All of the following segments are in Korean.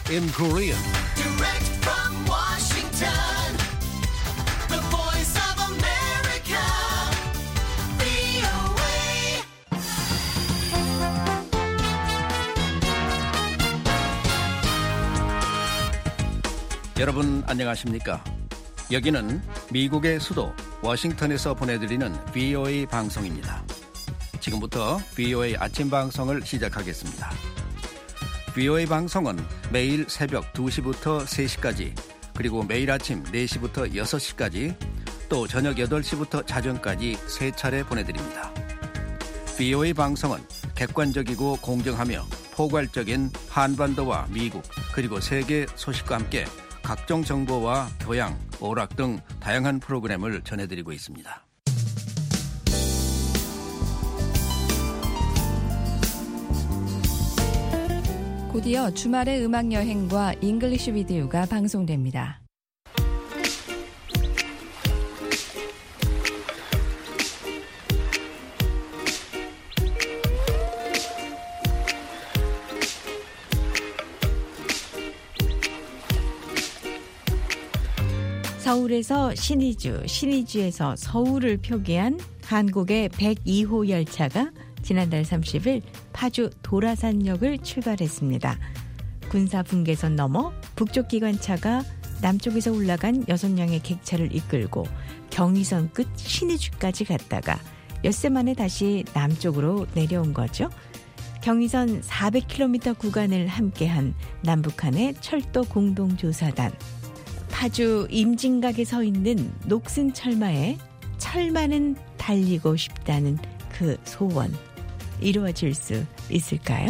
in Korean. Direct from Washington, the voice of America, VOA. 여러분 안녕하십니까? 여기는 미국의 수도 워싱턴에서 보내드리는 VOA 방송입니다. 지금부터 VOA 아침 방송을 시작하겠습니다. VOA 방송은 매일 새벽 2시부터 3시까지, 그리고 매일 아침 4시부터 6시까지, 또 저녁 8시부터 자정까지 3차례 보내드립니다. VOA 방송은 객관적이고 공정하며 포괄적인 한반도와 미국 그리고 세계 소식과 함께 각종 정보와 교양, 오락 등 다양한 프로그램을 전해드리고 있습니다. 곧이어 주말의 음악여행과 잉글리시 비디오가 방송됩니다. 서울에서 신의주, 신의주에서 서울을 표기한 한국의 102호 열차가 지난달 30일 파주 도라산역을 출발했습니다. 군사분계선 넘어 북쪽 기관차가 남쪽에서 올라간 6량의 객차를 이끌고 경의선 끝 신의주까지 갔다가 엿새 만에 다시 남쪽으로 내려온 거죠. 경의선 400km 구간을 함께한 남북한의 철도 공동조사단. 파주 임진각에 서 있는 녹슨 철마에 철마는 달리고 싶다는 그 소원 이루어질 수 있을까요?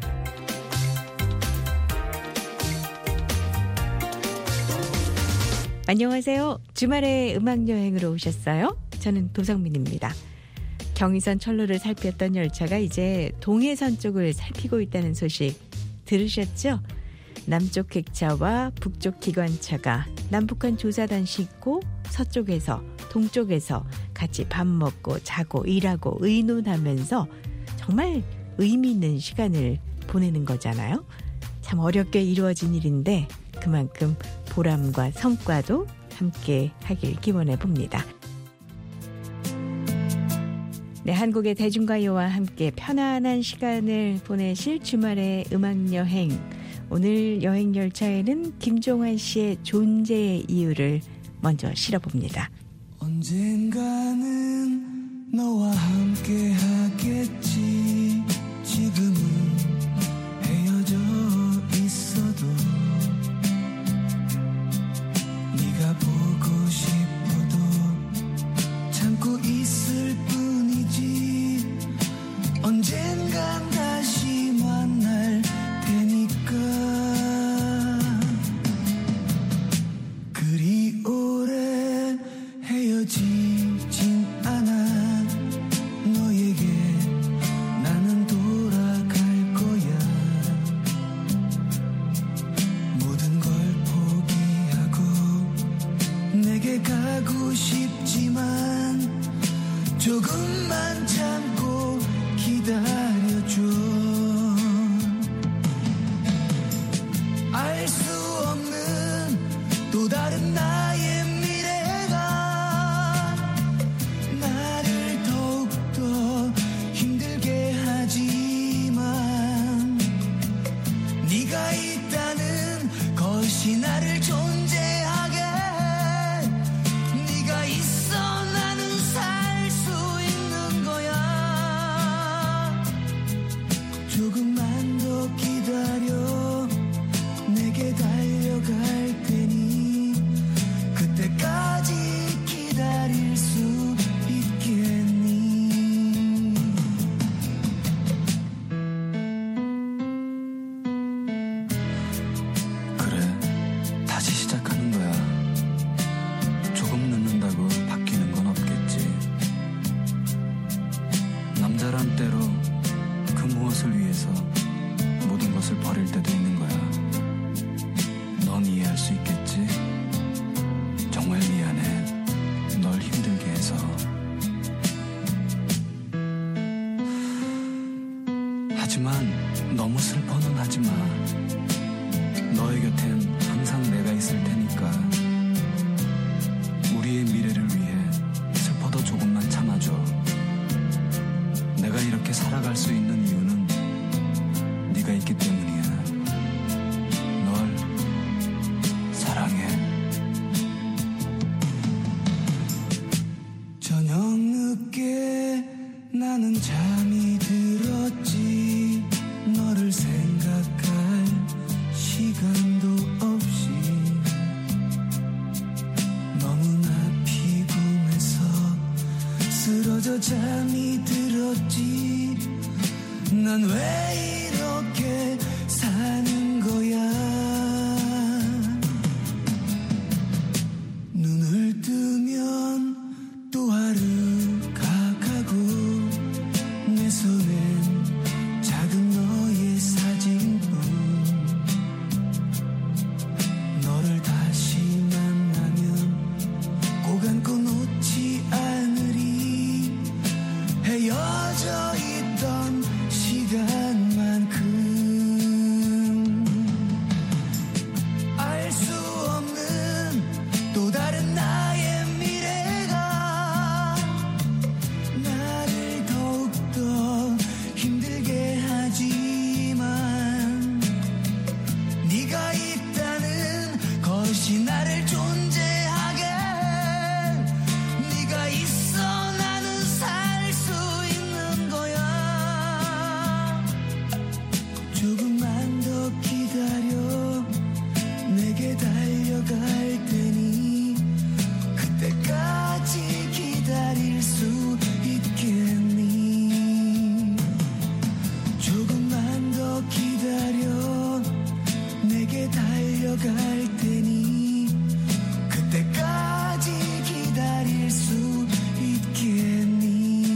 안녕하세요. 주말에 음악여행으로 오셨어요? 저는 도성민입니다. 경의선 철로를 살폈던 열차가 이제 동해선 쪽을 살피고 있다는 소식 들으셨죠? 남쪽 객차와 북쪽 기관차가 남북한 조사단 싣고 서쪽에서 동쪽에서 같이 밥 먹고 자고 일하고 의논하면서 정말 의미 있는 시간을 보내는 거잖아요. 참 어렵게 이루어진 일인데 그만큼 보람과 성과도 함께 하길 기원해 봅니다. 네, 한국의 대중가요와 함께 편안한 시간을 보내실 주말의 음악여행. 오늘 여행열차에는 김종환 씨의 존재의 이유를 먼저 실어봅니다. 언젠가는 너와 함께 하겠지. 지금은 헤어져 있어도 네가 보고 싶어도 참고 있을 뿐이지. 언젠간 다시 만날 테니까. 그리 오래 헤어지진 않아. 너에게 나는 돌아갈 거야. 모든 걸 포기하고 내게 가고 싶지만 조금만 참고 기다려줘. 알 수 없는 또 다른 나의 미래가 나를 더욱더 힘들게 하지만 네가 있다는 것이 나를 존재하게. 네가 있어 나는 살 수 있는 거야. 조금만 더 기다려. 내게 달려갈 테니 그때까지 기다릴 수 있겠니. 그래 곁엔 항상 내가 있을 테니까 우리의 미래를 위해 슬퍼도 조금만 참아줘. 내가 이렇게 살아갈 수 있는 이유는 네가 있기 때문이야. 널 사랑해. 저녁 늦게 나는 잠이 들었지. 너를 생각할 시간도 없이 너무나 피곤해서 쓰러져 잠이 들었지. 난 왜 이렇게 사는 거야. 눈을 뜨면 또 하루가 가고 내 손엔 작은 너의 사진뿐. 너를 다시 만나면 꼭 안고 놓지 않으리. 헤어져 있던 시간만큼 알 수 없는 또 다른 나의 미래가 나를 더욱더 힘들게 하지만 네가 있다는 것이 나를 존재하게 해. 네가 있어 나는 살 수 있는 거야. 조금만 더 기다려. 내게 달려갈 테니 그때까지 기다릴 수 있겠니. 조금만 더 기다려. 내게 달려갈 테니 그때까지 기다릴 수 있겠니.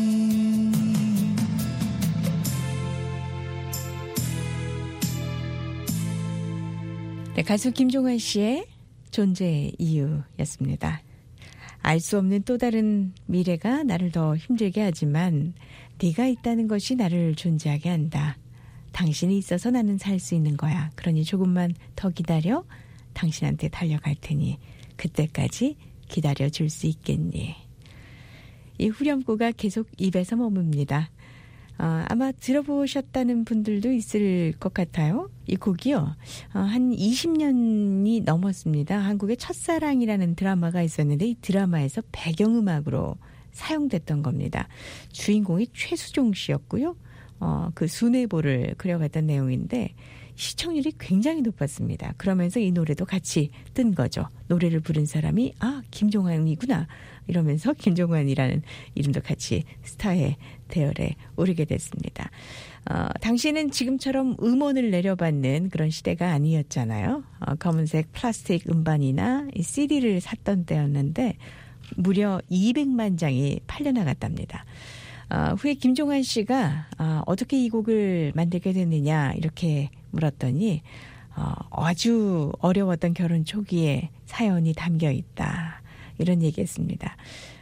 네, 가수 김종환 씨의 존재의 이유였습니다. 알 수 없는 또 다른 미래가 나를 더 힘들게 하지만 네가 있다는 것이 나를 존재하게 한다. 당신이 있어서 나는 살 수 있는 거야. 그러니 조금만 더 기다려. 당신한테 달려갈 테니 그때까지 기다려줄 수 있겠니. 이 후렴구가 계속 입에서 머뭅니다. 아마 들어보셨다는 분들도 있을 것 같아요. 이 곡이요. 한 20년이 넘었습니다. 한국의 첫사랑이라는 드라마가 있었는데 이 드라마에서 배경음악으로 사용됐던 겁니다. 주인공이 최수종 씨였고요. 그 순애보를 그려갔던 내용인데 시청률이 굉장히 높았습니다. 그러면서 이 노래도 같이 뜬 거죠. 노래를 부른 사람이 김종환이구나 이러면서 김종환이라는 이름도 같이 스타의 대열에 오르게 됐습니다. 당시에는 지금처럼 음원을 내려받는 그런 시대가 아니었잖아요. 검은색 플라스틱 음반이나 CD를 샀던 때였는데 무려 200만 장이 팔려나갔답니다. 후에 김종환 씨가 어떻게 이 곡을 만들게 됐느냐 이렇게 물었더니 아주 어려웠던 결혼 초기에 사연이 담겨 있다 이런 얘기했습니다.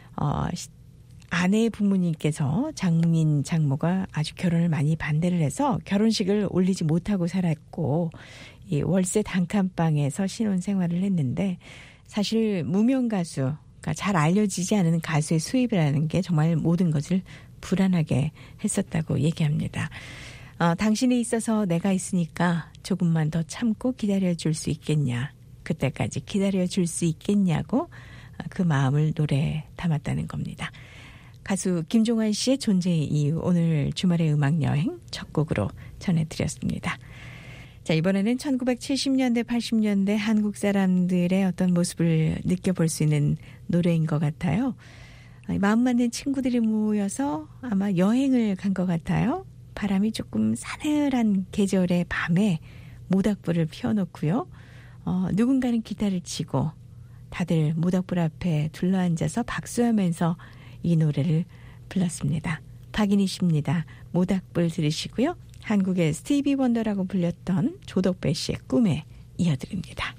아내의 부모님께서 장인 장모가 아주 결혼을 많이 반대를 해서 결혼식을 올리지 못하고 살았고 이 월세 단칸방에서 신혼생활을 했는데 사실 무명 가수 그러니까 잘 알려지지 않은 가수의 수입이라는 게 정말 모든 것을 불안하게 했었다고 얘기합니다. 당신이 있어서 내가 있으니까 조금만 더 참고 기다려줄 수 있겠냐. 그때까지 기다려줄 수 있겠냐고 그 마음을 노래에 담았다는 겁니다. 가수 김종환 씨의 존재의 이유 오늘 주말의 음악여행 첫 곡으로 전해드렸습니다. 자, 이번에는 1970년대 80년대 한국 사람들의 어떤 모습을 느껴볼 수 있는 노래인 것 같아요. 마음 맞는 친구들이 모여서 아마 여행을 간 것 같아요. 바람이 조금 싸늘한 계절의 밤에 모닥불을 피워놓고요. 누군가는 기타를 치고 다들 모닥불 앞에 둘러앉아서 박수하면서 이 노래를 불렀습니다. 박인희 씨입니다. 모닥불 들으시고요. 한국의 스티비 원더라고 불렸던 조덕배 씨의 꿈에 이어드립니다.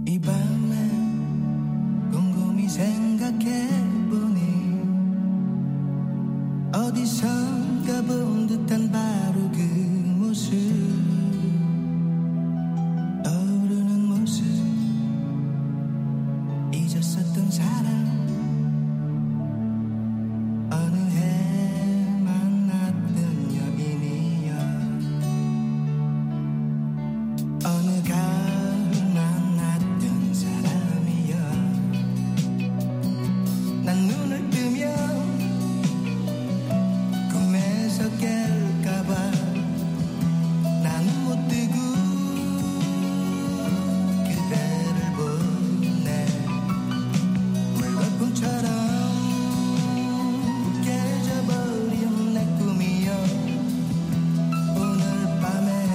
이 밤에 곰곰이 생각해보니 어디선가 본 듯한 바로 그 모습 떠오르는 모습 잊었었던 사람 어느 해 만났던 여인이여 어느 가을 만났던 사람이여 난 눈을 뜨면 꿈에서 깰까봐 나는 못 뜨고 그대를 보네 물거품처럼 깨져버린 내 꿈이여 오늘 밤에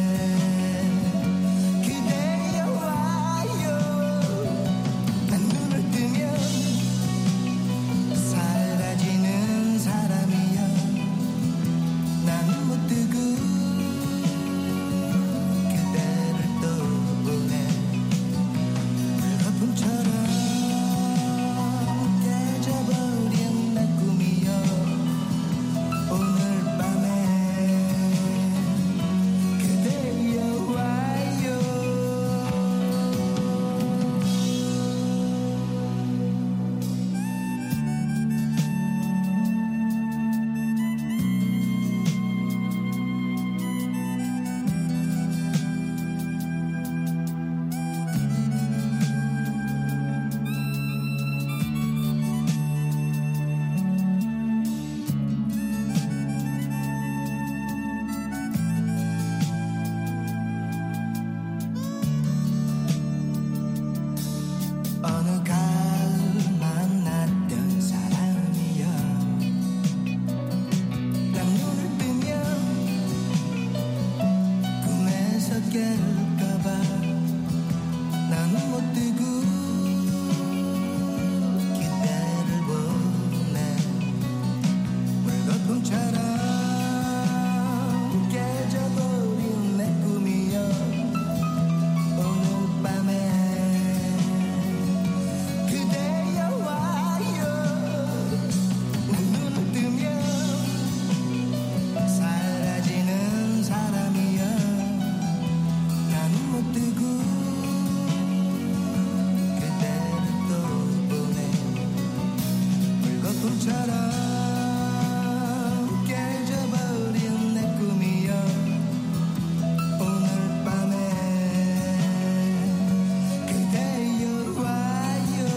그대여 와요 난 눈을 뜨면 사라지는 사람이여 나는 못 뜨고 그대를 또 보내 물거품처럼 깨져버린 내 꿈이여 오늘 밤에 그대여 와요 어느 가을 만났던 사람이여 난 눈을 뜨면 꿈에서 깰까봐 나는 못 뜨고 그대를 보내 물거품처럼 깨져버린 내 꿈이여 오늘 밤에 그대여 와요 난 눈을 뜨면 사라지는 사람이여 나는 못 뜨고 그대를 또 보내 물거품처럼 깨져버린 내 꿈이여 오늘 밤에 그대여 와요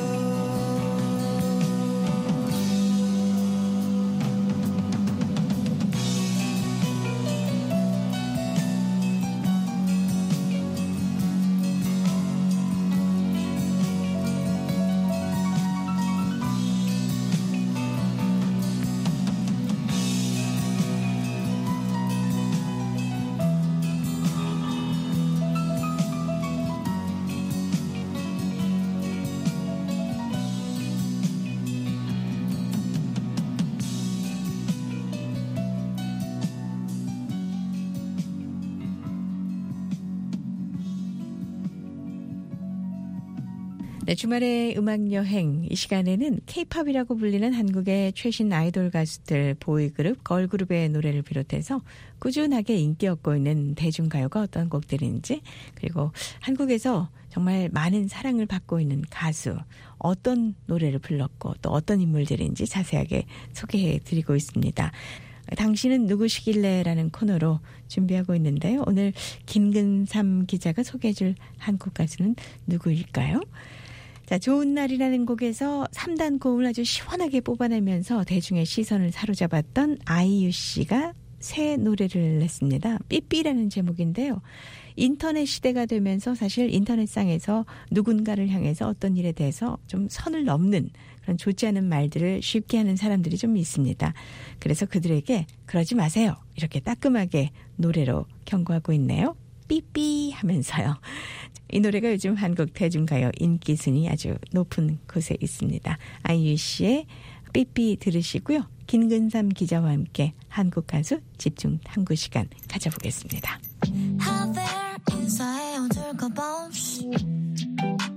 네, 주말의 음악여행 이 시간에는 K-팝이라고 불리는 한국의 최신 아이돌 가수들 보이그룹, 걸그룹의 노래를 비롯해서 꾸준하게 인기 얻고 있는 대중가요가 어떤 곡들인지 그리고 한국에서 정말 많은 사랑을 받고 있는 가수 어떤 노래를 불렀고 또 어떤 인물들인지 자세하게 소개해드리고 있습니다. 당신은 누구시길래라는 코너로 준비하고 있는데요. 오늘 김근삼 기자가 소개해줄 한국 가수는 누구일까요? 자, 좋은 날이라는 곡에서 3단 고음을 아주 시원하게 뽑아내면서 대중의 시선을 사로잡았던 아이유 씨가 새 노래를 냈습니다. 삐삐라는 제목인데요. 인터넷 시대가 되면서 사실 인터넷상에서 누군가를 향해서 어떤 일에 대해서 좀 선을 넘는 그런 좋지 않은 말들을 쉽게 하는 사람들이 좀 있습니다. 그래서 그들에게 그러지 마세요. 이렇게 따끔하게 노래로 경고하고 있네요. 삐삐 하면서요. 이 노래가 요즘 한국 대중가요 인기 순위 아주 높은 곳에 있습니다. 아이유 씨의 삐삐 들으시고요. 김근삼 기자와 함께 한국 가수 집중 탐구 시간 가져보겠습니다. How there 인사해 어둘까 봐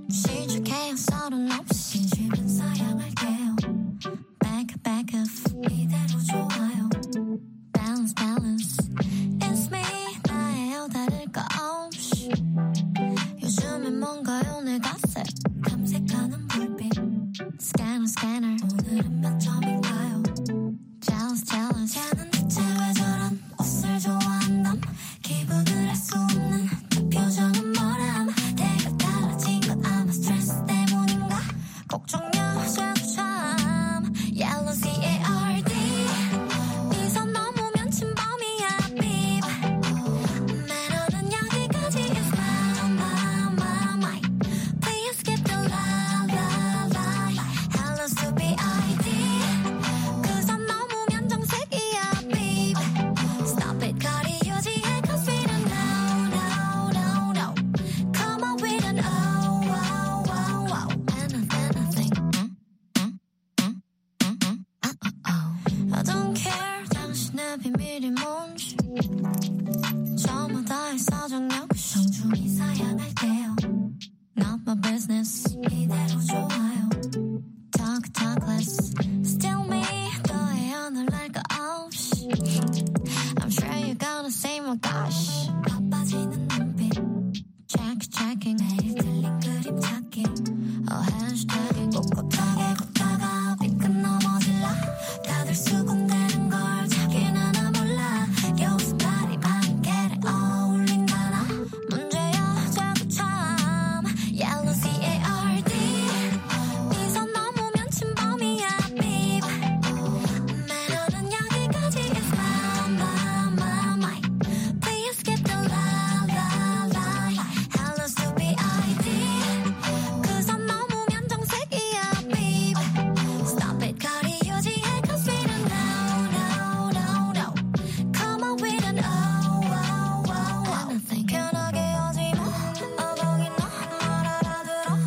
오늘 갓색 탐색하는 불빛 스캐너 스캐너 오늘은 몇 점인가요 jealous jealous 쟤는 대체 왜 저런 옷을 좋아한담 기분을 알 수 없는 그 표정은 뭐람 내가 달라진 건 아마 스트레스 때문인가 걱정요 쟤도 참 yellow C-A-R-D 이 선 넘으면 침범이야 babe 매너는 여기까지 is my mind please get the la la la hello stupid ID 그 선 넘으면 정색이야 babe stop it 거리 유지해 cause we don't know come on we don't anything I don't care 당신의 비밀이 뭔지 저마다의 사정력 정중히 사양할게요 Not my business 이대로 좋아요 Talk less Still me 너의 오늘 날거 없이 I'm sure you're gonna say my gosh 바빠지는 눈빛 checking 매일 틀린 그림 찾기 해시태깅 꼿꼿하게 걷다가 삐끗 넘어질라 다들 수군대는 걸 자기는 하나 몰라 겨우 스타일이 반개를 어울린다나 문제야 자꾸 참 yellow C-A-R-D 이 선 넘으면 침범이야 babe 매너는 여기까지 is my mind please get the la la la hello stupid ID 그 선 넘으면 정색이야 babe stop it 거리 유지해 cause we don't know come on we don't anything 편하게 하지 마 거기 너말 알아들어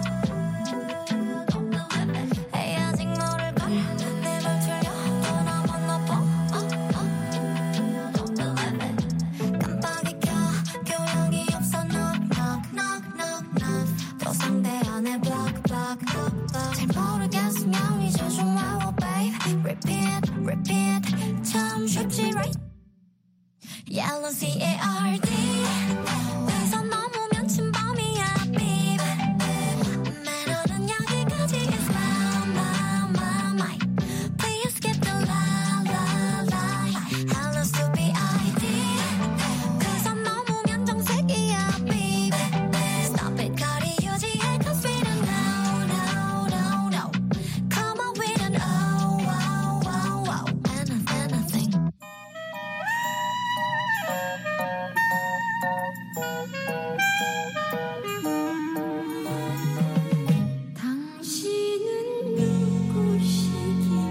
에이 아직 모를걸 내말 틀려 또 너무 나빠 깜빡이 켜 교양이 없어 knock 또 상대 안에 block 잘 모르겠으면 이제 좀 와워 babe repeat 참 쉽지 right yellow C-A-R-D 이 선 넘으면 침범이야 babe 매너는 여기까지 is my mind please get the la la la hello stupid ID 그 선 넘으면 정색이야 babe stop it 거리 유지해 cause we don't know come on we don't anything 당신은 누구시길래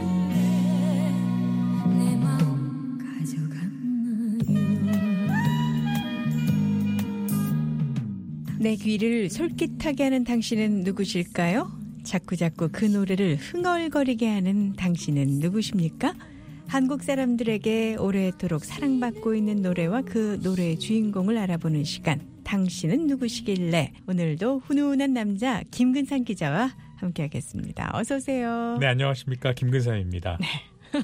내 마음 가져갔나요 내 귀를 솔깃하게 하는 당신은 누구실까요? 자꾸자꾸 그 노래를 흥얼거리게 하는 당신은 누구십니까? 한국 사람들에게 오래도록 사랑받고 있는 노래와 그 노래의 주인공을 알아보는 시간. 당신은 누구시길래 오늘도 훈훈한 남자 김근상 기자와 함께하겠습니다. 어서 오세요. 네, 안녕하십니까. 김근삼입니다. 네.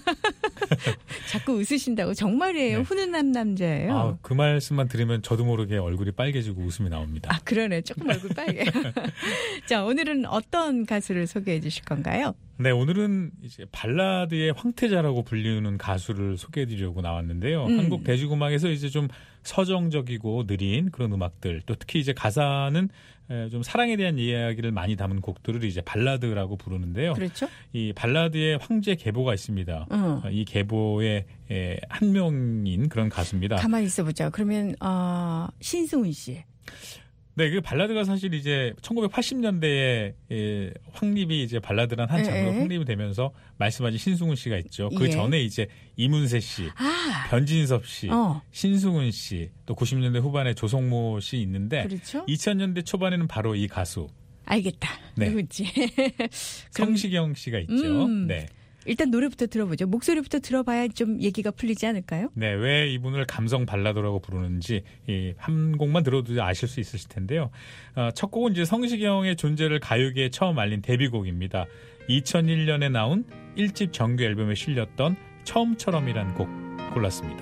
자꾸 웃으신다고. 정말이에요. 네. 훈훈한 남자예요. 아, 그 말씀만 들으면 저도 모르게 얼굴이 빨개지고 웃음이 나옵니다. 아, 그러네. 조금 얼굴 빨개. 자, 오늘은 어떤 가수를 소개해 주실 건가요? 네, 오늘은 이제 발라드의 황태자라고 불리는 가수를 소개해 드리려고 나왔는데요. 한국 대중음악에서 이제 좀 서정적이고 느린 그런 음악들, 또 특히 이제 가사는 좀 사랑에 대한 이야기를 많이 담은 곡들을 이제 발라드라고 부르는데요. 그렇죠. 이 발라드의 황제 계보가 있습니다. 이 계보의 한 명인 그런 가수입니다. 가만히 있어보자. 그러면 신승훈 씨. 네, 그 발라드가 사실 이제 1980년대에 확립이 이제 발라드란 한 장르로 확립이 되면서 말씀하신 신승훈 씨가 있죠. 그 전에 이제 이문세 씨, 변진섭 씨, 신승훈 씨, 또 90년대 후반에 조성모 씨 있는데 그렇죠? 2000년대 초반에는 바로 이 가수. 알겠다. 네. 누구지? 성시경 씨가 있죠. 네. 일단 노래부터 들어보죠. 목소리부터 들어봐야 좀 얘기가 풀리지 않을까요? 네, 왜 이분을 감성 발라드라고 부르는지 한 곡만 들어도 아실 수 있으실 텐데요. 첫 곡은 이제 성시경의 존재를 가요계에 처음 알린 데뷔곡입니다. 2001년에 나온 1집 정규 앨범에 실렸던 처음처럼이라는 곡 골랐습니다.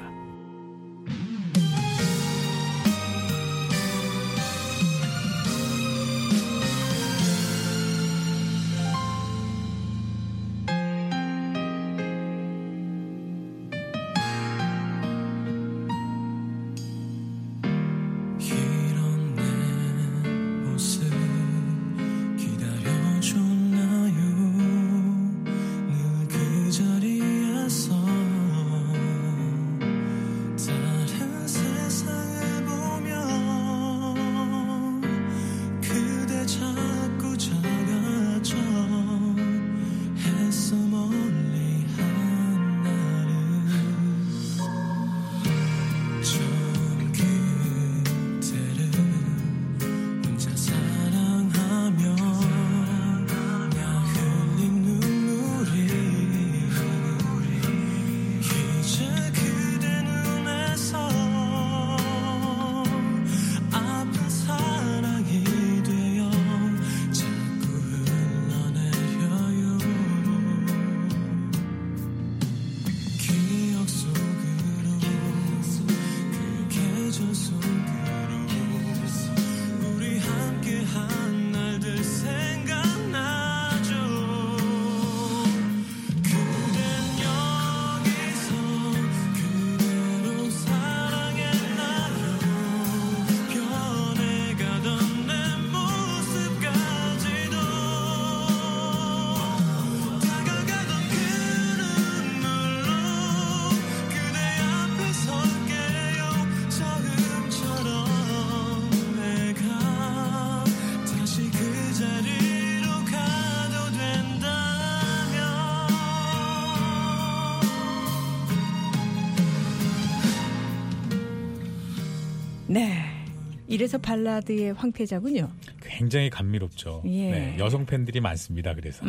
이래서 발라드의 황태자군요. 굉장히 감미롭죠. 예. 네, 여성 팬들이 많습니다. 그래서.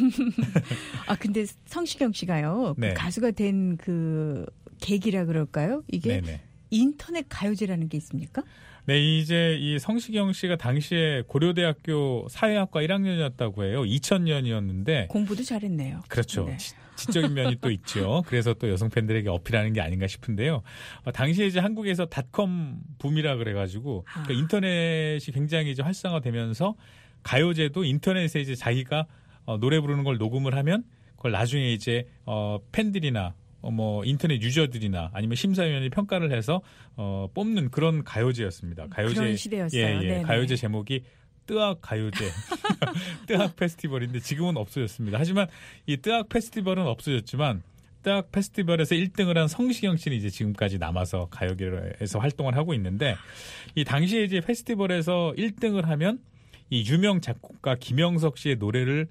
아 근데 성시경 씨가요. 네. 그 가수가 된 그 계기라 그럴까요? 이게 네네. 인터넷 가요제라는 게 있습니까? 네, 이제 이 성시경 씨가 당시에 고려대학교 사회학과 1학년이었다고 해요. 2000년이었는데. 공부도 잘했네요. 그렇죠. 네. 지적인 면이 또 있죠. 그래서 또 여성 팬들에게 어필하는 게 아닌가 싶은데요. 당시에 이제 한국에서 닷컴 붐이라 그래가지고 그러니까 인터넷이 굉장히 이제 활성화되면서 가요제도 인터넷에 이제 자기가 노래 부르는 걸 녹음을 하면 그걸 나중에 이제 팬들이나 뭐 인터넷 유저들이나 아니면 심사위원이 평가를 해서 뽑는 그런 가요제였습니다. 가요제 그런 시대였어요. 네네. 가요제 제목이 뜨악 가요제, 뜨악 페스티벌인데 지금은 없어졌습니다. 하지만 이 뜨악 페스티벌은 없어졌지만 뜨악 페스티벌에서 1등을 한 성시경 씨는 이제 지금까지 남아서 가요계에서 활동을 하고 있는데 이 당시에 이제 페스티벌에서 1등을 하면 이 유명 작곡가 김영석 씨의 노래를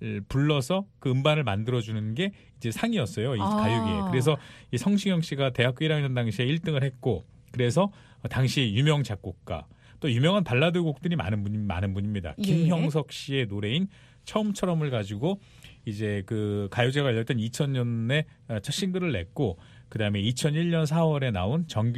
불러서 그 음반을 만들어주는 게 이제 상이었어요. 이 가요계에. 그래서 이 성시경 씨가 대학교 1학년 당시에 1등을 했고 그래서 당시 유명 작곡가 또 유명한 발라드 곡들이 많은 분입니다. 예. 김형석 씨의 노래인 처음처럼을 가지고 이제 그 가요제가 열렸던 2000년에 첫 싱글을 냈고 그다음에 2001년 4월에 나온 정규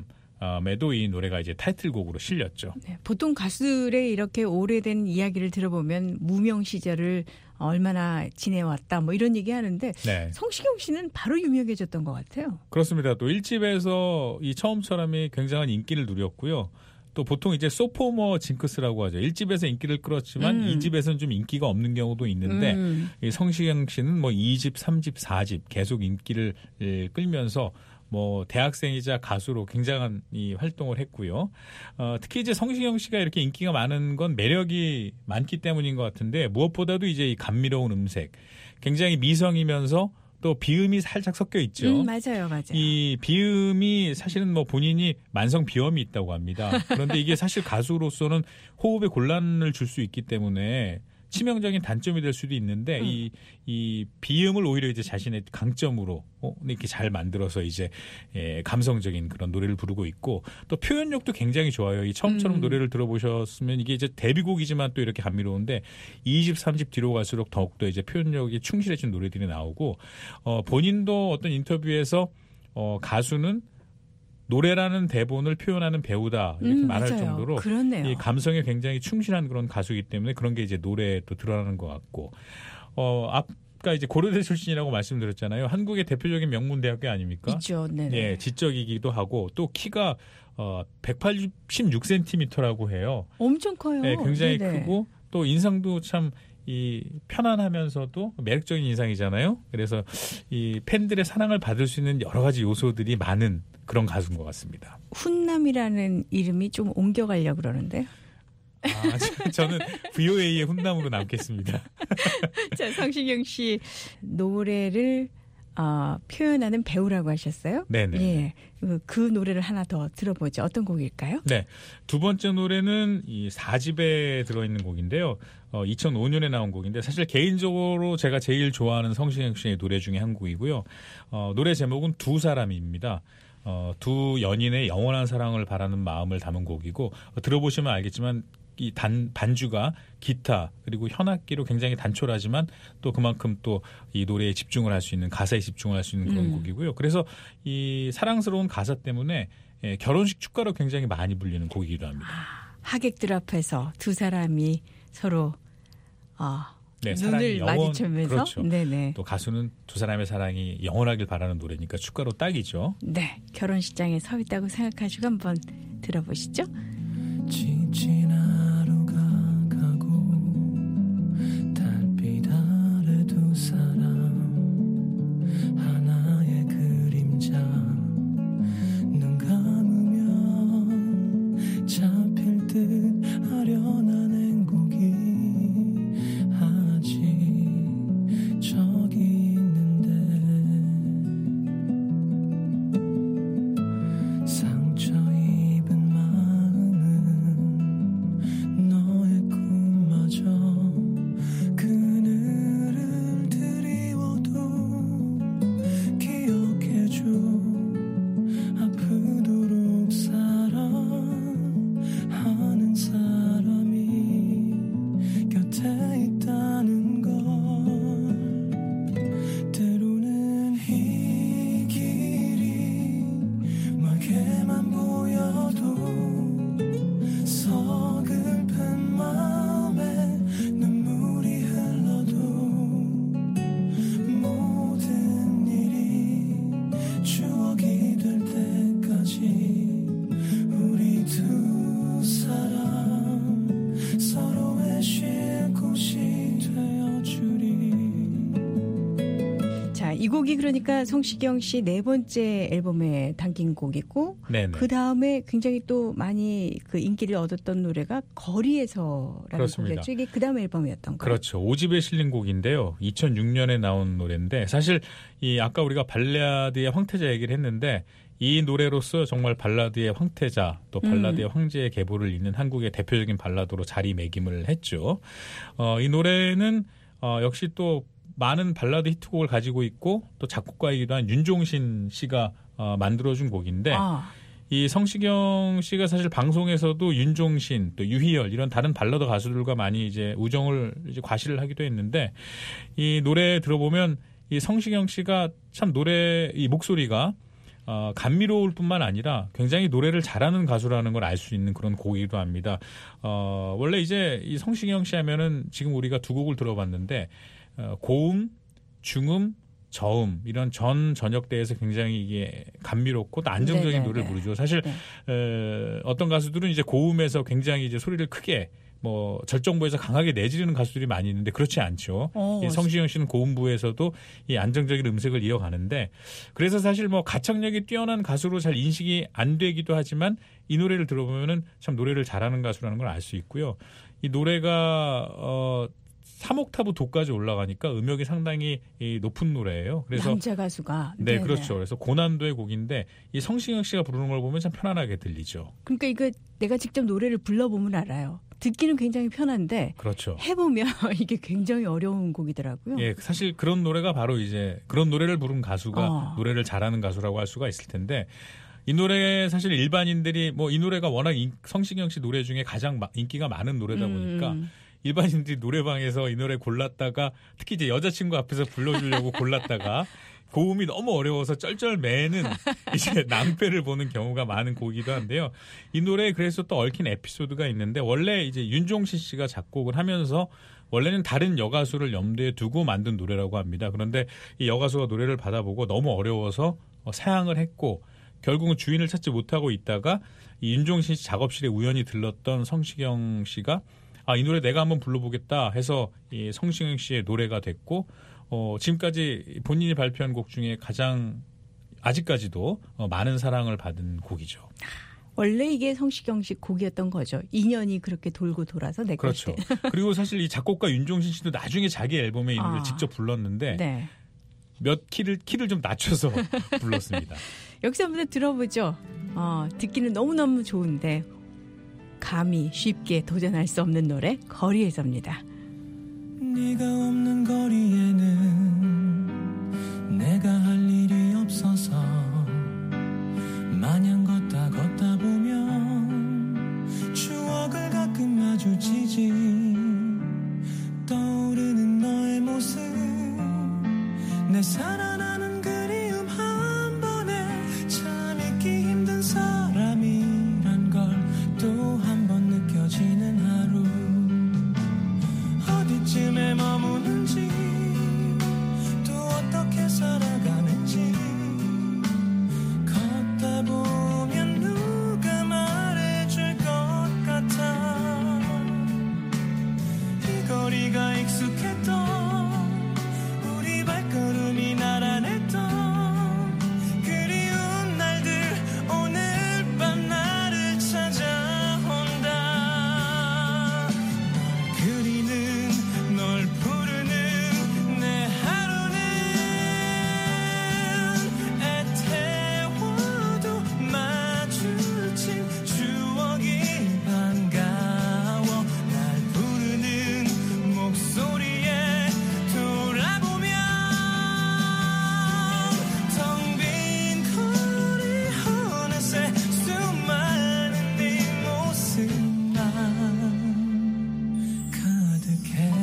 앨범에도 이 노래가 이제 타이틀곡으로 실렸죠. 네, 보통 가수들의 이렇게 오래된 이야기를 들어보면 무명 시절을 얼마나 지내왔다 뭐 이런 얘기 하는데 네. 성시경 씨는 바로 유명해졌던 것 같아요. 그렇습니다. 또 1집에서 이 처음처럼이 굉장한 인기를 누렸고요. 또 보통 이제 소포머 징크스라고 하죠. 1집에서 인기를 끌었지만 2집에서는 좀 인기가 없는 경우도 있는데 이 성시경 씨는 뭐 2집, 3집, 4집 계속 인기를 끌면서 뭐 대학생이자 가수로 굉장한 이 활동을 했고요. 특히 이제 성시경 씨가 이렇게 인기가 많은 건 매력이 많기 때문인 것 같은데 무엇보다도 이제 이 감미로운 음색, 굉장히 미성이면서 또 비음이 살짝 섞여 있죠. 맞아요. 이 비음이 사실은 뭐 본인이 만성 비염이 있다고 합니다. 그런데 이게 사실 가수로서는 호흡에 곤란을 줄 수 있기 때문에 치명적인 단점이 될 수도 있는데 이 비음을 오히려 이제 자신의 강점으로 이렇게 잘 만들어서 이제 감성적인 그런 노래를 부르고 있고 또 표현력도 굉장히 좋아요. 이 처음처럼 노래를 들어보셨으면 이게 이제 데뷔곡이지만 또 이렇게 감미로운데 2집, 3집 뒤로 갈수록 더욱더 이제 표현력이 충실해진 노래들이 나오고 본인도 어떤 인터뷰에서 가수는 노래라는 대본을 표현하는 배우다 이렇게 말할 맞아요. 정도로 그렇네요. 이 감성에 굉장히 충실한 그런 가수이기 때문에 그런 게 이제 노래에 또 드러나는 것 같고 아까 이제 고려대 출신이라고 말씀드렸잖아요. 한국의 대표적인 명문 대학교 아닙니까? 있죠. 네네. 예, 지적이기도 하고 또 키가 186cm라고 해요. 엄청 커요. 예, 굉장히 네네. 크고 또 인상도 참 이 편안하면서도 매력적인 인상이잖아요. 그래서 이 팬들의 사랑을 받을 수 있는 여러 가지 요소들이 많은 그런 가수인 것 같습니다. 훈남이라는 이름이 좀 옮겨가려고 그러는데요. 저는 VOA의 훈남으로 남겠습니다. 자, 성시경 씨 노래를 표현하는 배우라고 하셨어요? 네네. 예, 그 노래를 하나 더 들어보죠. 어떤 곡일까요? 네. 두 번째 노래는 이 4집에 들어있는 곡인데요. 2005년에 나온 곡인데 사실 개인적으로 제가 제일 좋아하는 성시경 씨의 노래 중에 한 곡이고요. 노래 제목은 두 사람입니다. 두 연인의 영원한 사랑을 바라는 마음을 담은 곡이고 들어보시면 알겠지만 이 반주가 기타 그리고 현악기로 굉장히 단촐하지만 또 그만큼 또 이 노래에 집중을 할 수 있는 가사에 집중을 할 수 있는 그런 곡이고요. 그래서 이 사랑스러운 가사 때문에 결혼식 축가로 굉장히 많이 불리는 곡이기도 합니다. 하객들 앞에서 두 사람이 서로 네, 눈을 마주치면서 그렇죠. 네네. 또 가수는 두 사람의 사랑이 영원하길 바라는 노래니까 축가로 딱이죠. 네, 결혼식장에 서 있다고 생각하시고 한번 들어보시죠. 지친 하루가 가고 달빛 아래 두 사람 하나의 그림자 눈 감으면 잡힐 듯 아련한 행복이 아직 저기 있는데 상처 입은 마음은 곡이 그러니까 성시경 씨 네 번째 앨범에 담긴 곡이고 네네. 그 다음에 굉장히 또 많이 그 인기를 얻었던 노래가 거리에서라는 그렇습니다. 곡이었죠. 이게 그 다음 앨범이었던 거예요. 그렇죠. 5집에 실린 곡인데요. 2006년에 나온 노래인데 사실 이 아까 우리가 발라드의 황태자 얘기를 했는데 이 노래로서 정말 발라드의 황태자 또 발라드의 황제의 계보를 잇는 한국의 대표적인 발라드로 자리매김을 했죠. 이 노래는 역시 또 많은 발라드 히트곡을 가지고 있고 또 작곡가이기도 한 윤종신 씨가 만들어준 곡인데 이 성시경 씨가 사실 방송에서도 윤종신 또 유희열 이런 다른 발라드 가수들과 많이 이제 우정을 이제 과시를 하기도 했는데 이 노래 들어보면 이 성시경 씨가 참 노래 이 목소리가 감미로울 뿐만 아니라 굉장히 노래를 잘하는 가수라는 걸 알 수 있는 그런 곡이기도 합니다. 원래 이제 이 성시경 씨 하면은 지금 우리가 두 곡을 들어봤는데 고음, 중음, 저음 이런 전역대에서 굉장히 이게 감미롭고 또 안정적인 네네네. 노래를 부르죠. 사실 어떤 가수들은 이제 고음에서 굉장히 이제 소리를 크게 뭐 절정부에서 강하게 내지르는 가수들이 많이 있는데 그렇지 않죠. 이 성시경 씨는 고음부에서도 이 안정적인 음색을 이어가는데 그래서 사실 뭐 가창력이 뛰어난 가수로 잘 인식이 안 되기도 하지만 이 노래를 들어보면은 참 노래를 잘하는 가수라는 걸 알 수 있고요. 이 노래가 3옥타브 도까지 올라가니까 음역이 상당히 높은 노래예요. 그래서 남자 가수가. 네, 네네. 그렇죠. 그래서 고난도의 곡인데 이 성시경 씨가 부르는 걸 보면 참 편안하게 들리죠. 그러니까 이거 내가 직접 노래를 불러보면 알아요. 듣기는 굉장히 편한데 그렇죠. 해보면 이게 굉장히 어려운 곡이더라고요. 예, 사실 그런 노래가 바로 이제 그런 노래를 부른 가수가 노래를 잘하는 가수라고 할 수가 있을 텐데 이 노래 사실 일반인들이 뭐 이 노래가 워낙 성시경 씨 노래 중에 가장 인기가 많은 노래다 보니까 일반인들이 노래방에서 이 노래 골랐다가 특히 이제 여자친구 앞에서 불러주려고 골랐다가 고음이 너무 어려워서 쩔쩔매는 이제 낭패를 보는 경우가 많은 곡이기도 한데요. 이 노래에 그래서 또 얽힌 에피소드가 있는데 원래 이제 윤종신 씨가 작곡을 하면서 원래는 다른 여가수를 염두에 두고 만든 노래라고 합니다. 그런데 이 여가수가 노래를 받아보고 너무 어려워서 사양을 했고 결국은 주인을 찾지 못하고 있다가 이 윤종신 씨 작업실에 우연히 들렀던 성시경 씨가 이 노래 내가 한번 불러보겠다 해서 이 성시경 씨의 노래가 됐고 지금까지 본인이 발표한 곡 중에 가장 아직까지도 많은 사랑을 받은 곡이죠. 원래 이게 성시경 씨 곡이었던 거죠. 인연이 그렇게 돌고 돌아서 내 그렇죠. 그리고 사실 이 작곡가 윤종신 씨도 나중에 자기 앨범에 이 노래를 직접 불렀는데 네. 몇 키를 좀 낮춰서 불렀습니다. 여기서 한번 들어보죠. 듣기는 너무너무 좋은데 감히 쉽게 도전할 수 없는 노래 거리에서입니다. 네가 없는 거리에는 내가 할 일이 없어서 마냥 걷다 보면 추억을 가끔 마주치지 떠오르는 너의 모습 내 살아나는 그리움 한 번에 참 잊기 힘든 사람이란 걸 또 한 번 느껴지는 하루 어디쯤에 머무는지 또 어떻게 살아가는지 걷다 보면 누가 말해줄 것 같아 이 거리가 익숙했던 우리 발걸음이 나란했던 그리운 날들 오늘 밤 나를 찾아온다 널 그리는 널 부르는 내 하루는 애태워도 마주친 추억이 반가워 날 부르는 목소리에 돌아보면 텅 빈 거리 어느새 수많은 네 모습만 가득해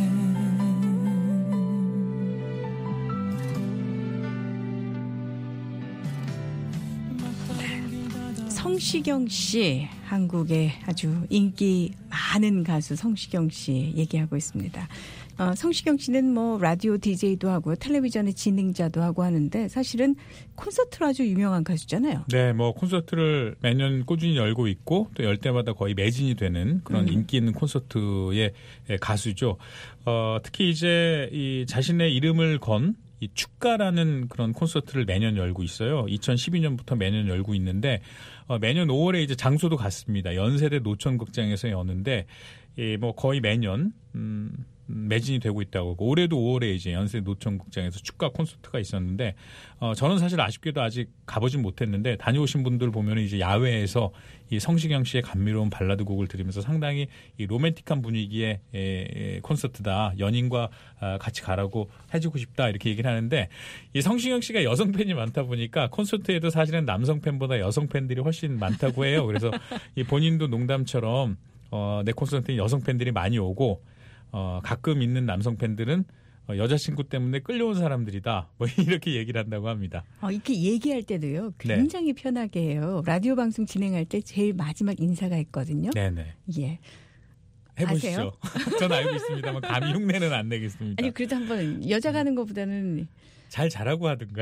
성시경 씨, 한국의 아주 인기 많은 가수 성시경 씨 얘기하고 있습니다. 성시경 씨는 뭐 라디오 DJ도 하고 텔레비전의 진행자도 하고 하는데 사실은 콘서트로 아주 유명한 가수잖아요. 네, 뭐 콘서트를 매년 꾸준히 열고 있고 또 열 때마다 거의 매진이 되는 그런 인기 있는 콘서트의 가수죠. 특히 이제 이 자신의 이름을 건 이 축가라는 그런 콘서트를 매년 열고 있어요. 2012년부터 매년 열고 있는데 매년 5월에 이제 장소도 같습니다. 연세대 노천극장에서 여는데 뭐 거의 매년 매진이 되고 있다고 하고 올해도 5월에 이제 연세 노천극장에서 축가 콘서트가 있었는데 저는 사실 아쉽게도 아직 가보진 못했는데 다녀오신 분들 보면 이제 야외에서 이 성시경 씨의 감미로운 발라드 곡을 들으면서 상당히 이 로맨틱한 분위기의 콘서트다. 연인과 같이 가라고 해주고 싶다 이렇게 얘기를 하는데 이 성시경 씨가 여성 팬이 많다 보니까 콘서트에도 사실은 남성 팬보다 여성 팬들이 훨씬 많다고 해요. 그래서 이 본인도 농담처럼 내 콘서트에 여성 팬들이 많이 오고 가끔 있는 남성 팬들은 여자친구 때문에 끌려온 사람들이다. 뭐 이렇게 얘기를 한다고 합니다. 이렇게 얘기할 때도요. 굉장히 편하게 해요. 라디오 방송 진행할 때 제일 마지막 인사가 있거든요. 네네. 예. 해보시죠. 저는 알고 있습니다만 감히 흉내는 안 내겠습니다. 아니 그래도 한번 여자 가는 것보다는 잘 잘하고 하든가요.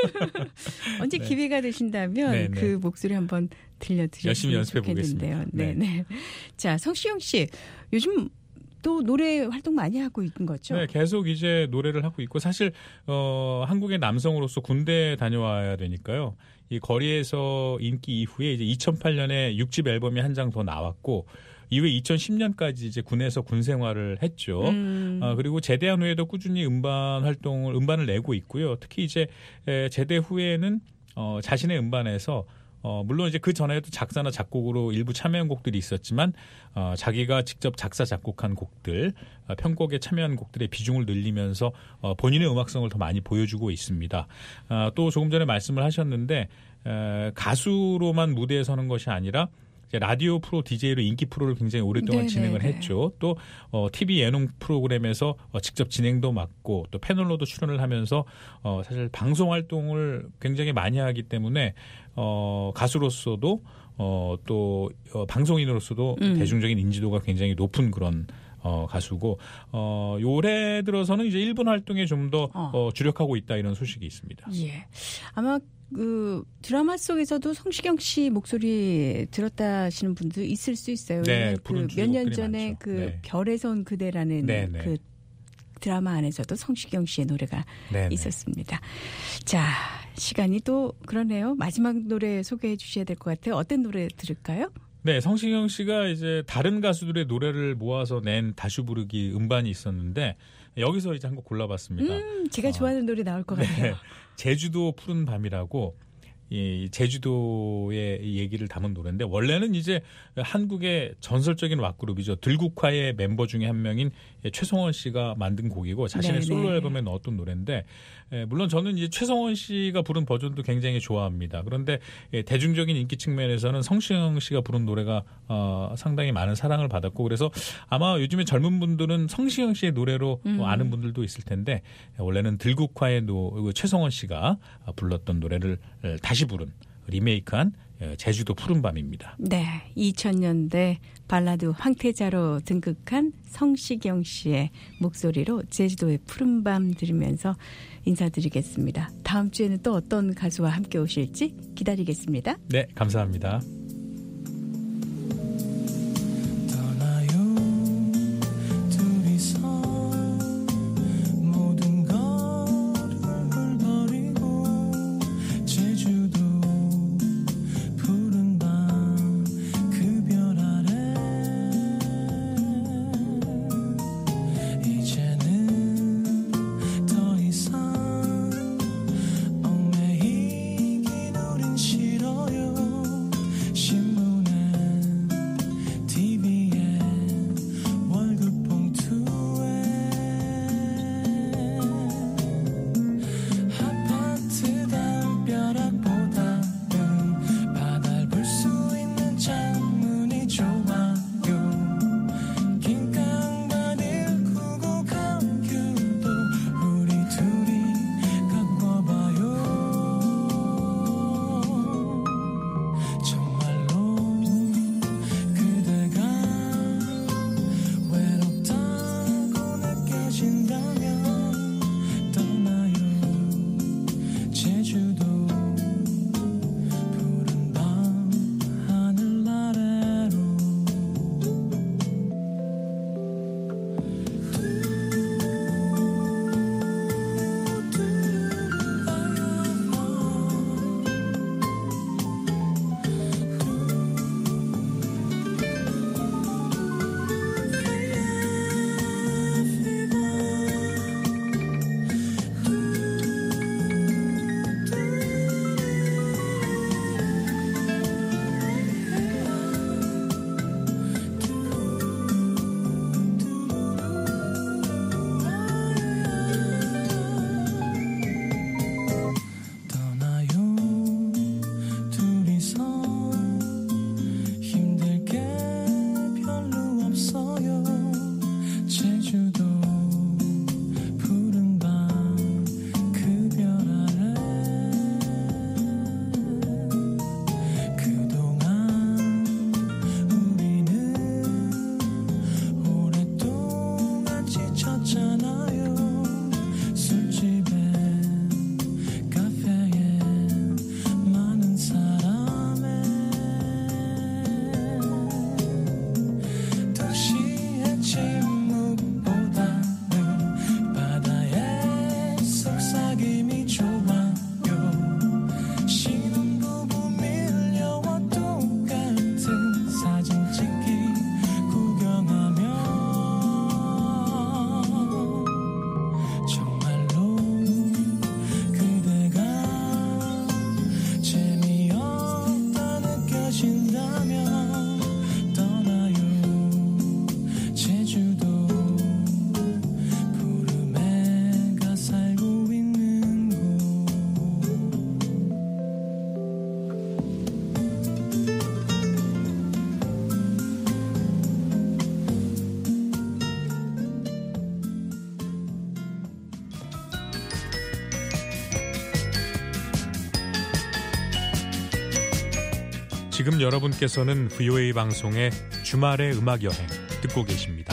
언제 기회가 되신다면 네네. 그 목소리 한번 들려드렸으면 열심히 연습해 좋겠는데요. 보겠습니다. 네네. 자, 성시경 씨 요즘 또 노래 활동 많이 하고 있는 거죠? 네, 계속 이제 노래를 하고 있고 사실 한국의 남성으로서 군대 다녀와야 되니까요. 이 거리에서 인기 이후에 이제 2008년에 6집 앨범이 한 장 더 나왔고 이후에 2010년까지 이제 군에서 군 생활을 했죠. 그리고 제대한 후에도 꾸준히 음반을 내고 있고요. 특히 이제 제대 후에는 자신의 음반에서 물론 이제 그 전에도 작사나 작곡으로 일부 참여한 곡들이 있었지만 자기가 직접 작사 작곡한 곡들, 편곡에 참여한 곡들의 비중을 늘리면서 본인의 음악성을 더 많이 보여주고 있습니다. 또 조금 전에 말씀을 하셨는데 가수로만 무대에 서는 것이 아니라 라디오 프로 DJ로 인기 프로를 굉장히 오랫동안 진행을 했죠. 또 TV 예능 프로그램에서 직접 진행도 맡고 또 패널로도 출연을 하면서 사실 방송 활동을 굉장히 많이 하기 때문에 가수로서도 또 방송인으로서도 대중적인 인지도가 굉장히 높은 그런 가수고 올해 들어서는 이제 일본 활동에 좀 더 주력하고 있다 이런 소식이 있습니다. 예. 아마 그 드라마 속에서도 성시경 씨 목소리 들었다 하시는 분도 있을 수 있어요. 네, 그 몇 년 전에 많죠. 그 네. 별에서 온 그대라는 네네. 그 드라마 안에서도 성시경 씨의 노래가 네네. 있었습니다. 자, 시간이 또 그러네요. 마지막 노래 소개해 주셔야 될 것 같아요. 어떤 노래 들을까요? 네, 성시경 씨가 이제 다른 가수들의 노래를 모아서 낸 다시 부르기 음반이 있었는데 여기서 이제 한 곡 골라봤습니다. 제가 좋아하는 노래 나올 것 같아요. 네, 제주도 푸른 밤이라고 이 제주도의 이 얘기를 담은 노래인데 원래는 이제 한국의 전설적인 락그룹이죠. 들국화의 멤버 중에 한 명인 최성원 씨가 만든 곡이고 자신의 네네. 솔로 앨범에 넣었던 노래인데 물론 저는 이제 최성원 씨가 부른 버전도 굉장히 좋아합니다. 그런데 대중적인 인기 측면에서는 성시경 씨가 부른 노래가 상당히 많은 사랑을 받았고 그래서 아마 요즘에 젊은 분들은 성시경 씨의 노래로 아는 분들도 있을 텐데 원래는 들국화의 최성원 씨가 불렀던 노래를 다시 부른 리메이크한 제주도 푸른밤입니다. 네, 2000년대 발라드 황태자로 등극한 성시경 씨의 목소리로 제주도의 푸른밤 들으면서 인사드리겠습니다. 다음 주에는 또 어떤 가수와 함께 오실지 기다리겠습니다. 네, 감사합니다. 떠나요 둘이서 모든 것을 버리고 제주도 푸른 밤 그 별 아래 이제는 더 이상 얽매이긴 우린 싫어요 있잖아요. 술집에 카페에 많은 사람에 도시의 침묵보다는 바다의 속삭임이 좋아요. 신혼부부 밀려와 똑같은 사진 찍기 구경하며 정말로 그대가 재미없다 느껴진다면 떠나요. 제주도 푸르메가 살고 있는 곳. 지금 여러분께서는 VOA 방송의 주말의 음악 여행 듣고 계십니다.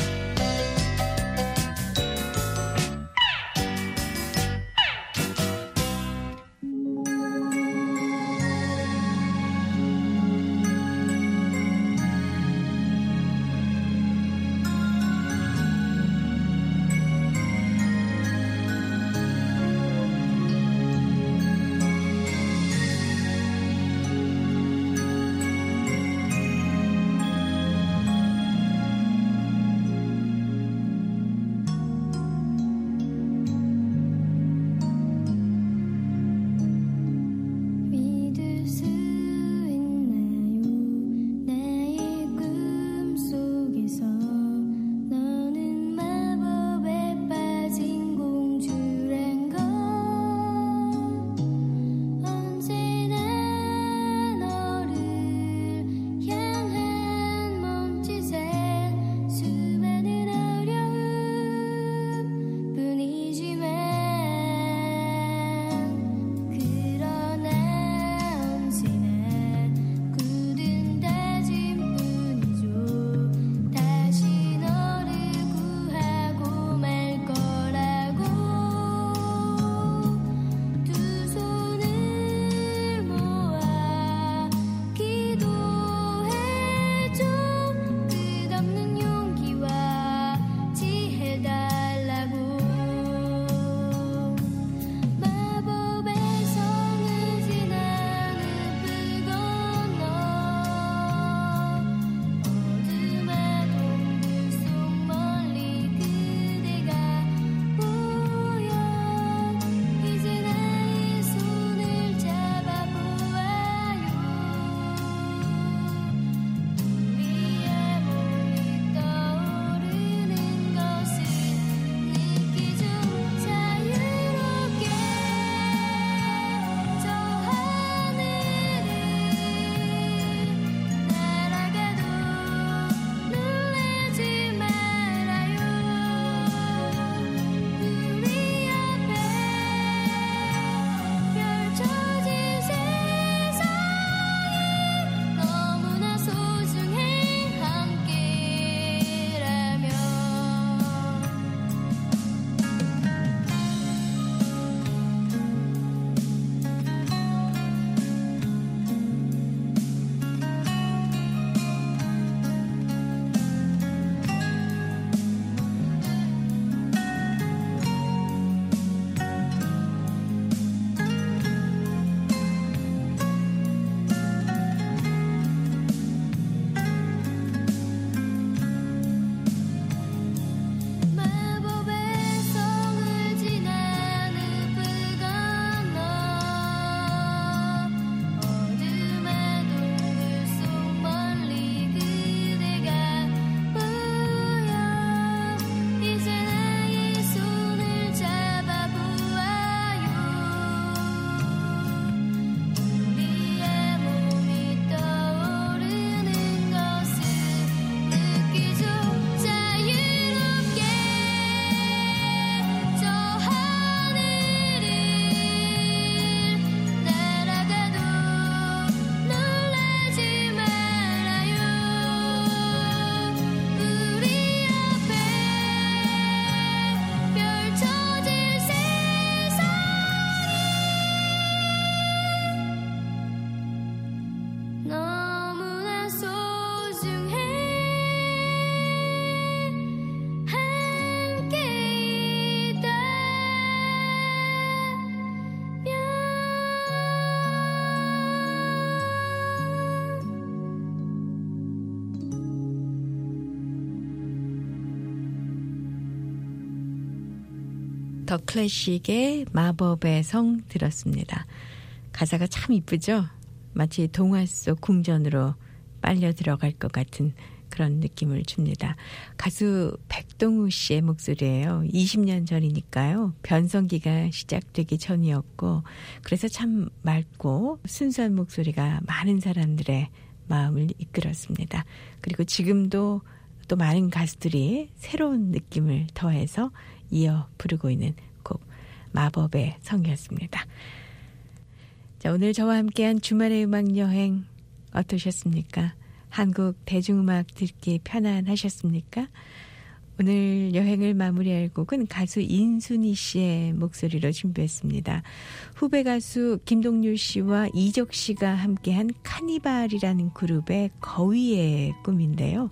더 클래식의 마법의 성 들었습니다. 가사가 참 이쁘죠? 마치 동화 속 궁전으로 빨려 들어갈 것 같은 그런 느낌을 줍니다. 가수 백동우 씨의 목소리예요. 20년 전이니까요. 변성기가 시작되기 전이었고 그래서 참 맑고 순수한 목소리가 많은 사람들의 마음을 이끌었습니다. 그리고 지금도 또 많은 가수들이 새로운 느낌을 더해서 이어 부르고 있는 곡 마법의 성이었습니다. 자, 오늘 저와 함께한 주말의 음악 여행 어떠셨습니까? 한국 대중음악 듣기 편안하셨습니까? 오늘 여행을 마무리할 곡은 가수 인순이 씨의 목소리로 준비했습니다. 후배 가수 김동률 씨와 이적 씨가 함께한 카니발이라는 그룹의 거위의 꿈인데요.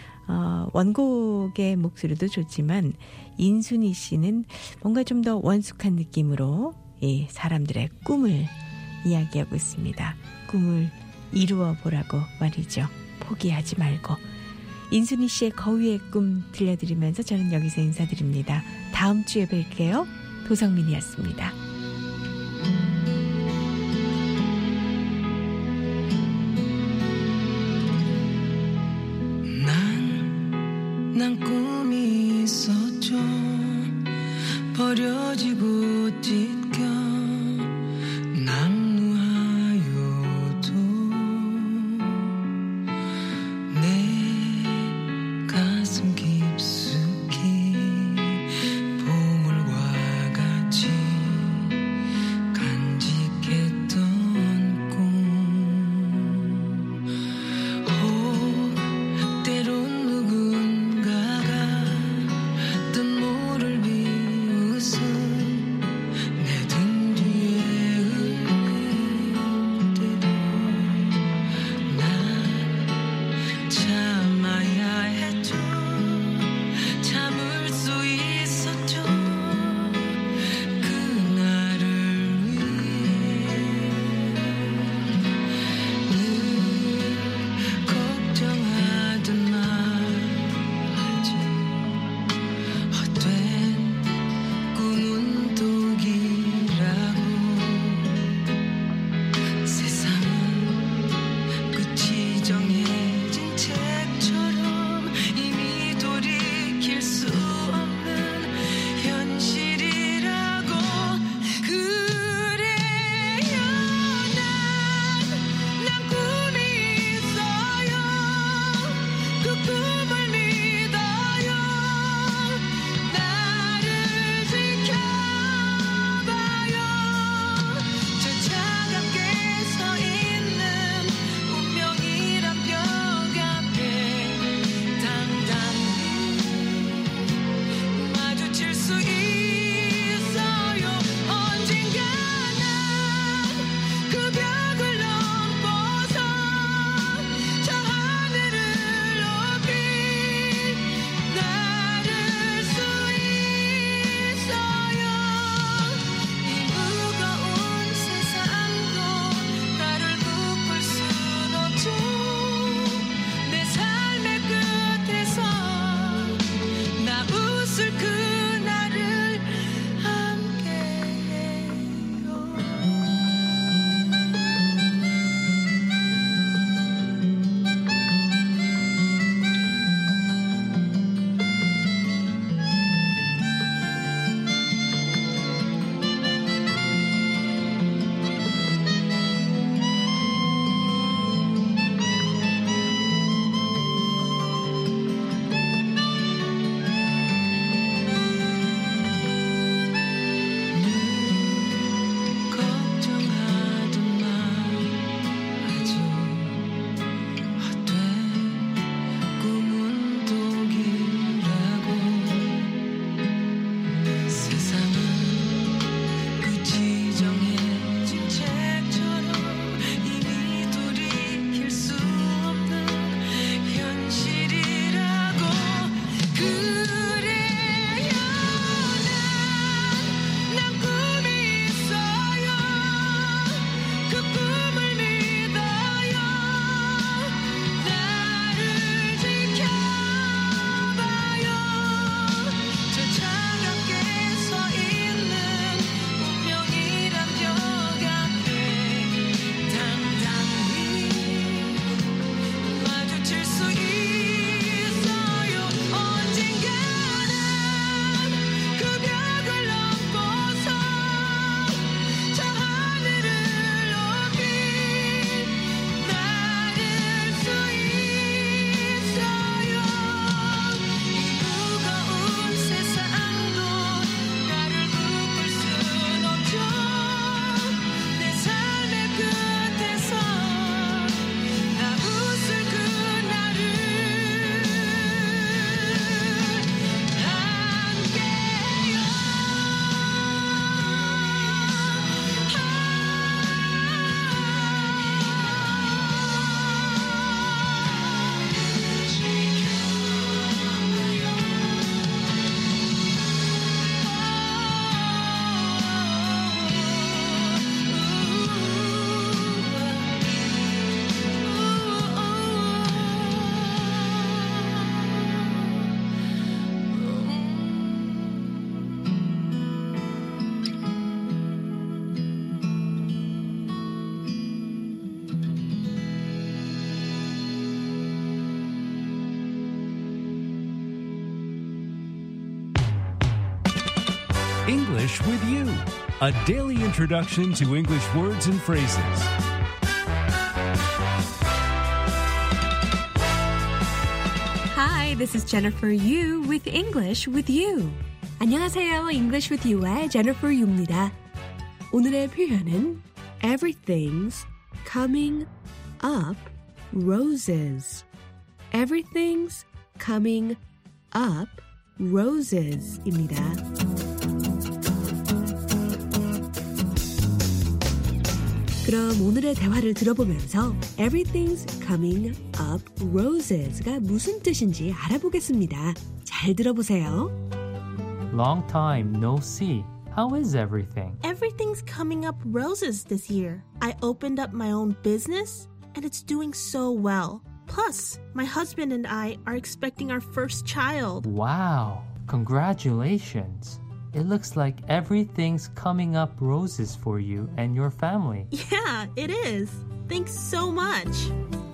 원곡의 목소리도 좋지만 인순이 씨는 뭔가 좀 더 원숙한 느낌으로 이 사람들의 꿈을 이야기하고 있습니다. 꿈을 이루어 보라고 말이죠. 포기하지 말고. 인순이 씨의 거위의 꿈 들려드리면서 저는 여기서 인사드립니다. 다음 주에 뵐게요. 도성민이었습니다. 난 꿈이 있었죠. 버려지고 찢겨 낙루하여도 내 가슴 깊숙이 보물과 같이 간직했던 꿈. 때론 누군가가 뜬 모를 비웃음 내 English with You, a daily introduction to English words and phrases. Hi, this is Jennifer Yu with English with You. 안녕하세요. English with You의 Jennifer Yu입니다. 오늘의 표현은 Everything's coming up roses. Everything's coming up roses입니다. 그럼 오늘의 대화를 들어보면서 Everything's coming up roses가 무슨 뜻인지 알아보겠습니다. 잘 들어보세요. Long time no see. How is everything? Everything's coming up roses this year. I opened up my own business, and it's doing so well. Plus, my husband and I are expecting our first child. Wow, congratulations. It looks like everything's coming up roses for you and your family. Yeah, it is. Thanks so much.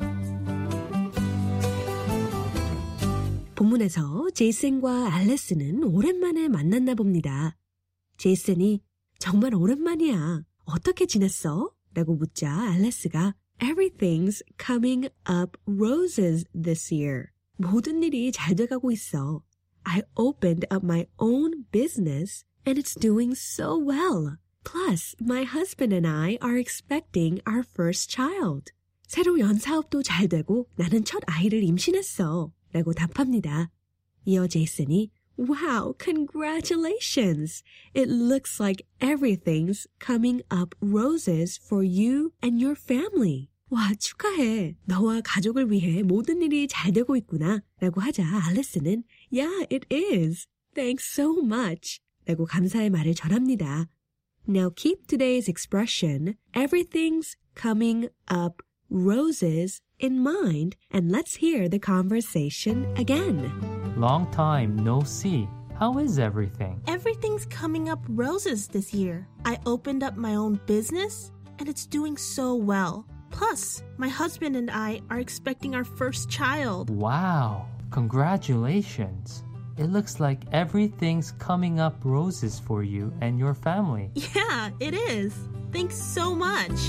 본문에서 제이슨과 알레스는 오랜만에 만났나 봅니다. 제이슨이 정말 오랜만이야. 어떻게 지냈어? 라고 묻자 알레스가 Everything's coming up roses this year. 모든 일이 잘 돼가고 있어. I opened up my own business and it's doing so well. Plus, my husband and I are expecting our first child. 새로 연 사업도 잘 되고 나는 첫 아이를 임신했어. 라고 답합니다. 이어 제이슨이 Wow, congratulations! It looks like everything's coming up roses for you and your family. 와, 축하해. 너와 가족을 위해 모든 일이 잘 되고 있구나. 라고 하자 알레스는 Yeah, it is. Thanks so much. 라고 감사의 말을 전합니다. Now keep today's expression, everything's coming up roses in mind, and let's hear the conversation again. Long time no see. How is everything? Everything's coming up roses this year. I opened up my own business, and it's doing so well. Plus, my husband and I are expecting our first child. Wow, congratulations. It looks like everything's coming up roses for you and your family. Yeah, it is. Thanks so much.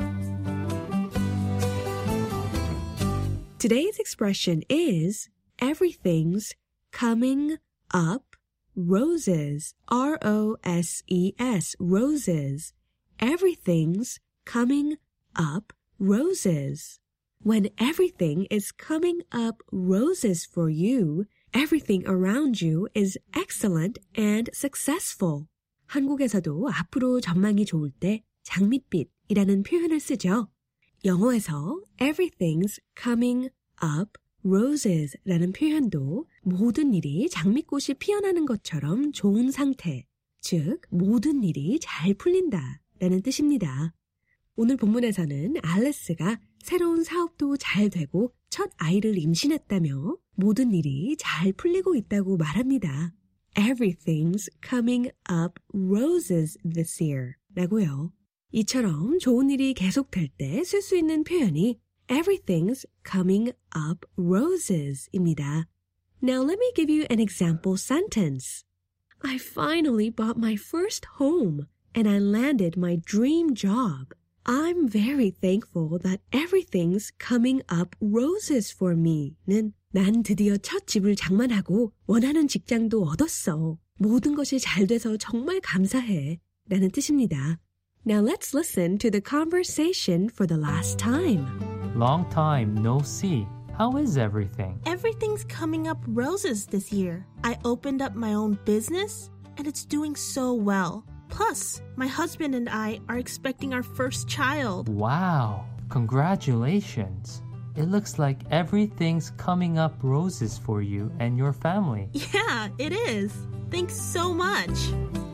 Today's expression is everything's coming up roses. R-O-S-E-S, roses. Everything's coming up roses. When everything is coming up roses for you, everything around you is excellent and successful. 한국에서도 앞으로 전망이 좋을 때 장밋빛이라는 표현을 쓰죠. 영어에서 everything's coming up roses라는 표현도 모든 일이 장미꽃이 피어나는 것처럼 좋은 상태, 즉 모든 일이 잘 풀린다 라는 뜻입니다. 오늘 본문에서는 알레스가 새로운 사업도 잘 되고 첫 아이를 임신했다며 모든 일이 잘 풀리고 있다고 말합니다. Everything's coming up roses this year 라고요. 이처럼 좋은 일이 계속될 때 쓸 수 있는 표현이 Everything's coming up roses입니다. Now let me give you an example sentence. I finally bought my first home and I landed my dream job. I'm very thankful that everything's coming up roses for me.는 난 드디어 첫 집을 장만하고 원하는 직장도 얻었어. 모든 것이 잘 돼서 정말 감사해. 라는 뜻입니다. Now let's listen to the conversation for the last time. Long time no see. How is everything? Everything's coming up roses this year. I opened up my own business, and it's doing so well. Plus, my husband and I are expecting our first child. Wow, congratulations. It looks like everything's coming up roses for you and your family. Yeah, it is. Thanks so much.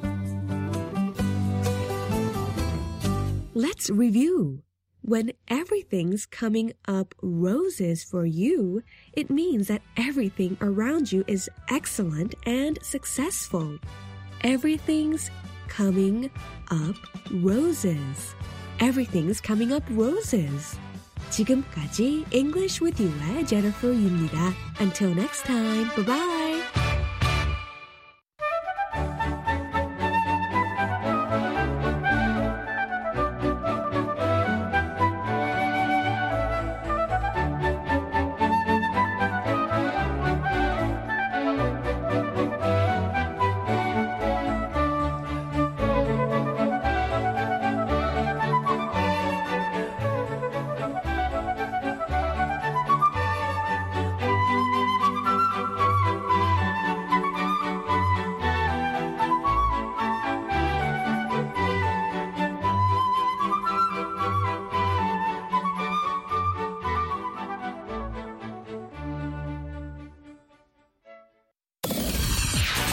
Let's review. When everything's coming up roses for you, it means that everything around you is excellent and successful. Everything's coming up roses. Everything's coming up roses. 지금까지 English with You의 Jennifer Yu입니다. Until next time, bye-bye.